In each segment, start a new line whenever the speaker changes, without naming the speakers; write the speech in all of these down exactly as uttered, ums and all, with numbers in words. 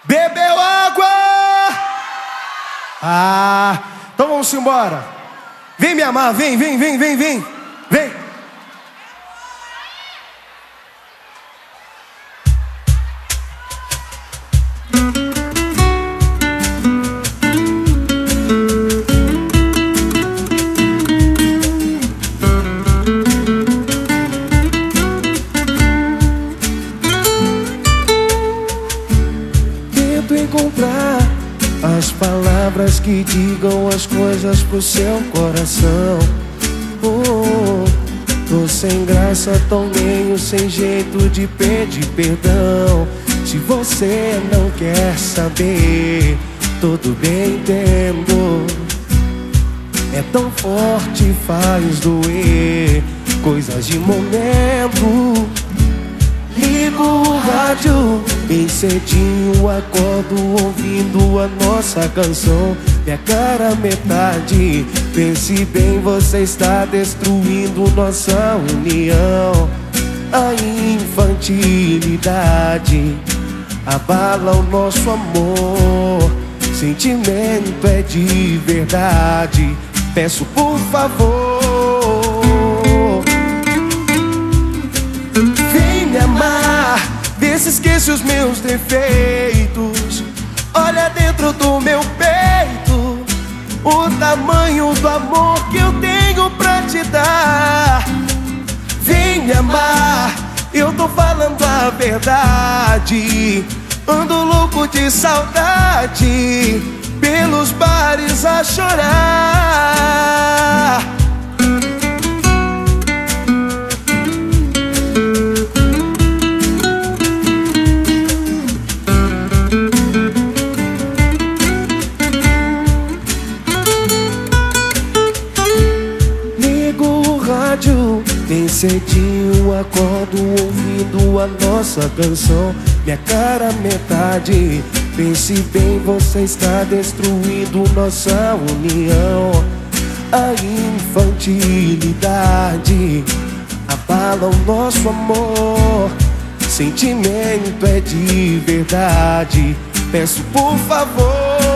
Bebeu água? Ah, então vamos embora. Vem me amar, vem, vem, vem, vem, vem. Vem. Tento encontrar as palavras que digam as coisas pro seu coração. Oh, tô sem graça, tão meio sem jeito de pedir perdão. Se você não quer saber, tudo bem, entendo. É tão forte, faz doer, coisas de momento. Ligo o rádio, bem cedinho acordo ouvindo a nossa canção. Minha cara metade, pense bem, você está destruindo nossa união. A infantilidade abala o nosso amor. Sentimento é de verdade, peço por favor, vem me amar, vê se esquece os meus defeitos. Olha dentro do meu peito o tamanho do amor que eu tenho pra te dar. Vem me amar, eu tô falando a verdade. Ando louco de saudade, pelos bares a chorar. Ligo o rádio, bem cedinho acordo ouvindo a nossa canção. Minha cara metade, pense bem, você está destruindo nossa união. A infantilidade abala o nosso amor. Sentimento é de verdade, peço por favor,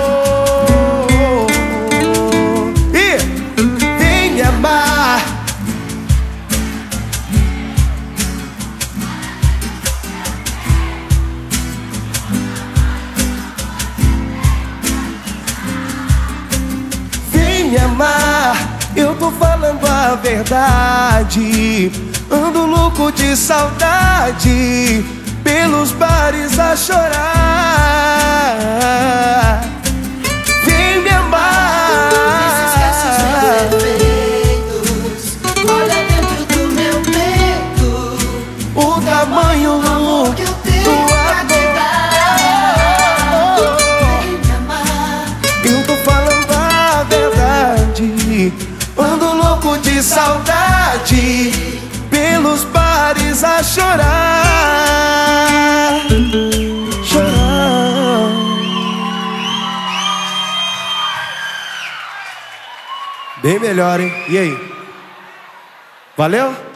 e vem me amar. Me amar, eu tô falando a verdade. Ando louco de saudade, pelos bares a chorar. Vem me amar,
esquece os meus defeitos. Olha dentro do meu peito
o tamanho do amor
que eu tenho pra te dar. Vem me amar,
eu tô falando a verdade. Ando louco de saudade, pelos bares a chorar. Chorar. Bem melhor, hein? E aí? Valeu?